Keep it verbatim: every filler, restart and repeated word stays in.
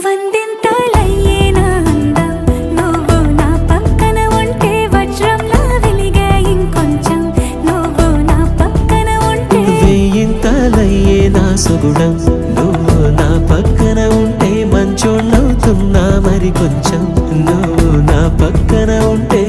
వందింతలయ్యేనా అందం నువ్వు నా పక్కన ఉంటే వజ్రంలా వెలిగే ఇంకొంచెం నువ్వు నా పక్కన ఉంటే వెయ్యింతలయ్యేనా సుగుణం నువ్వు నా పక్కన ఉంటే మంచోళ్ళవుతున్నా మరి కొంచెం నువ్వు నా పక్కన ఉంటే